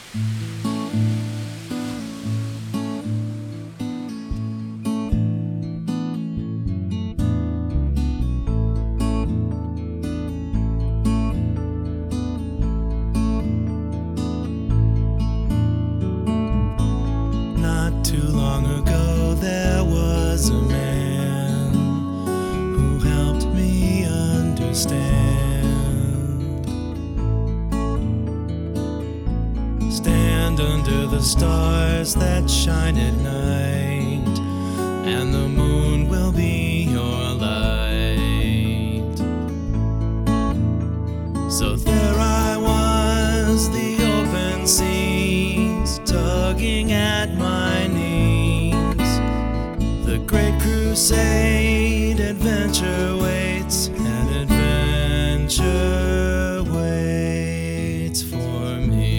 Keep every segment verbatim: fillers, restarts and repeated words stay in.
Not too long ago there was a man who helped me understand. Stand under the stars that shine at night, and the moon will be your light. So there I was, the open seas tugging at my knees. The great crusade, adventure waits, and adventure waits for me.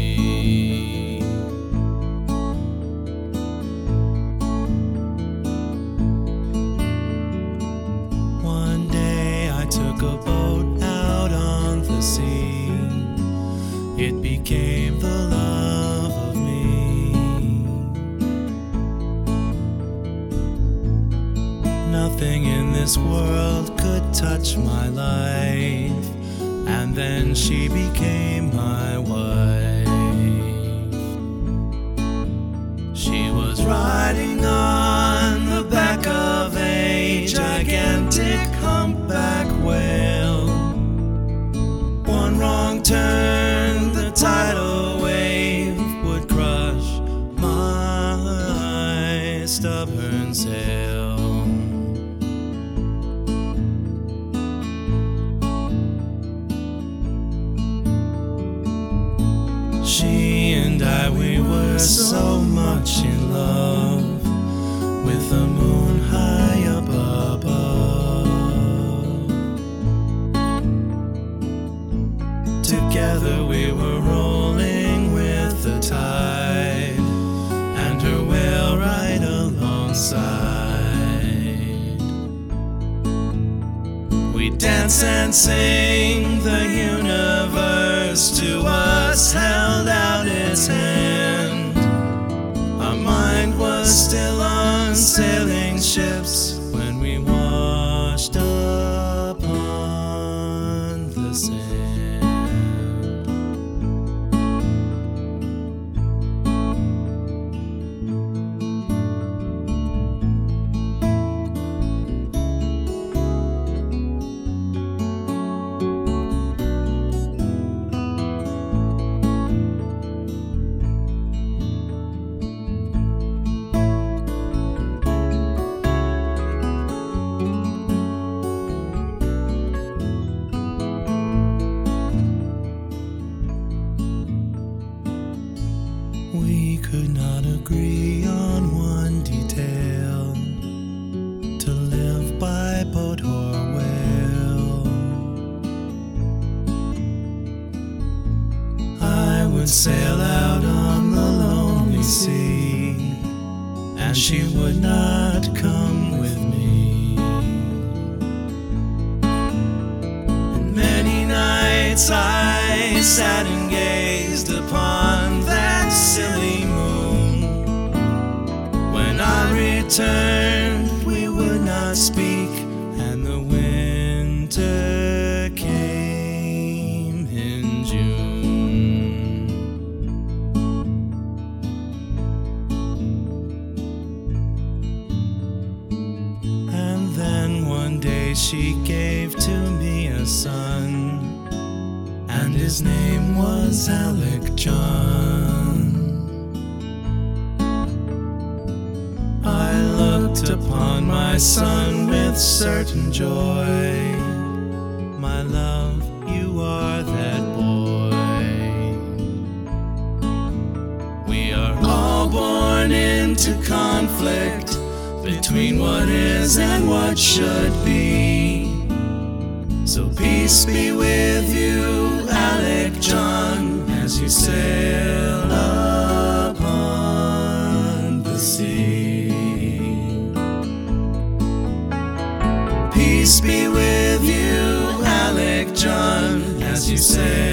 One day I took a boat out on the sea. It became the love of me. Nothing in this world could touch my life, and then she became my wife. She was riding on the back of a gigantic humpback whale. One wrong turn, the tidal wave would crush my stubborn sail. She and I, we were so much in love, with the moon high up above. Together we were rolling with the tide, and her whale right alongside. We dance and sing, the universe to us held out its hand. Our mind was still on sailing ships when we washed upon the sand. We could not agree on one detail, to live by boat or whale. I would sail out on the lonely sea, and she would not come with me. And many nights I sat and gazed upon that silly moon. When I returned, we would not speak, and the winter came in June. And then one day she gave to me a son, and his name was Alec John. I looked upon my son with certain joy. My love, you are that boy. We are all born into conflict between what is and what should be. So peace be with you, Alec John, as you sail upon the sea. Peace be with you, Alec John, as you sail